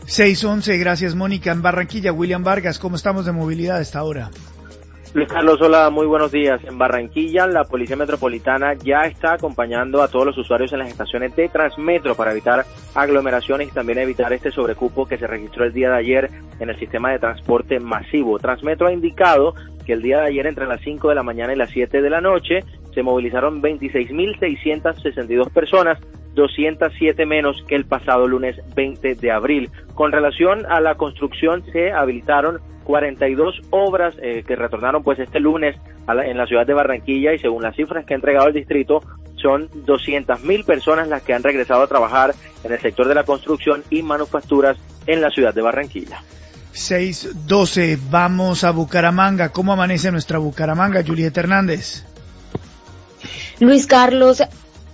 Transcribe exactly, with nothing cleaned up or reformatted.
seis once, gracias Mónica. En Barranquilla, William Vargas, ¿cómo estamos de movilidad a esta hora? Luis Carlos, hola, muy buenos días. En Barranquilla, la Policía Metropolitana ya está acompañando a todos los usuarios en las estaciones de Transmetro para evitar aglomeraciones y también evitar este sobrecupo que se registró el día de ayer en el sistema de transporte masivo. Transmetro ha indicado que el día de ayer, entre las cinco de la mañana y las siete de la noche, se movilizaron veintiséis mil seiscientas sesenta y dos personas, doscientas siete menos que el pasado lunes veinte de abril. Con relación a la construcción, se habilitaron cuarenta y dos obras eh, que retornaron pues este lunes a la, en la ciudad de Barranquilla, y según las cifras que ha entregado el distrito, son doscientas mil personas las que han regresado a trabajar en el sector de la construcción y manufacturas en la ciudad de Barranquilla. seis doce, vamos a Bucaramanga. ¿Cómo amanece nuestra Bucaramanga, Julieta Hernández? Luis Carlos,